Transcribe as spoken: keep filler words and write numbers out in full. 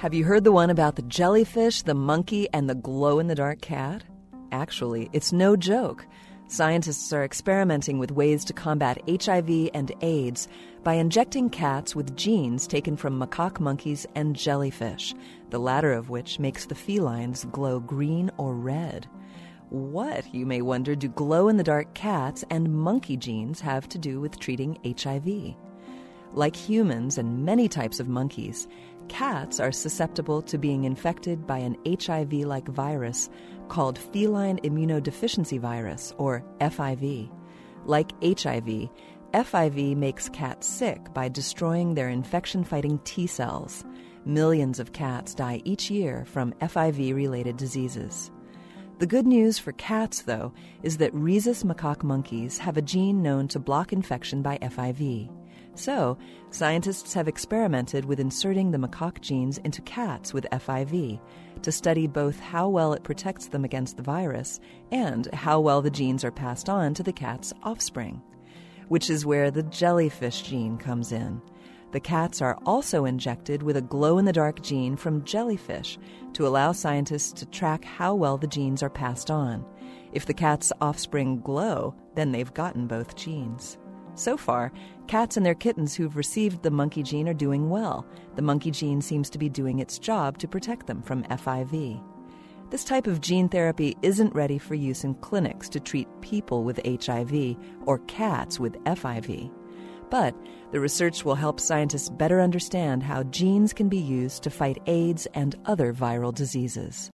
Have you heard the one about the jellyfish, the monkey, and the glow-in-the-dark cat? Actually, it's no joke. Scientists are experimenting with ways to combat H I V and AIDS by injecting cats with genes taken from macaque monkeys and jellyfish, the latter of which makes the felines glow green or red. What, you may wonder, do glow-in-the-dark cats and monkey genes have to do with treating H I V? Like humans and many types of monkeys, cats are susceptible to being infected by an H I V-like virus called feline immunodeficiency virus, or F I V. Like H I V, F I V makes cats sick by destroying their infection-fighting T cells. Millions of cats die each year from F I V-related diseases. The good news for cats, though, is that rhesus macaque monkeys have a gene known to block infection by F I V. So, scientists have experimented with inserting the macaque genes into cats with F I V to study both how well it protects them against the virus and how well the genes are passed on to the cat's offspring, which is where the jellyfish gene comes in. The cats are also injected with a glow-in-the-dark gene from jellyfish to allow scientists to track how well the genes are passed on. If the cat's offspring glow, then they've gotten both genes. So far, cats and their kittens who've received the monkey gene are doing well. The monkey gene seems to be doing its job to protect them from F I V. This type of gene therapy isn't ready for use in clinics to treat people with H I V or cats with F I V. But the research will help scientists better understand how genes can be used to fight AIDS and other viral diseases.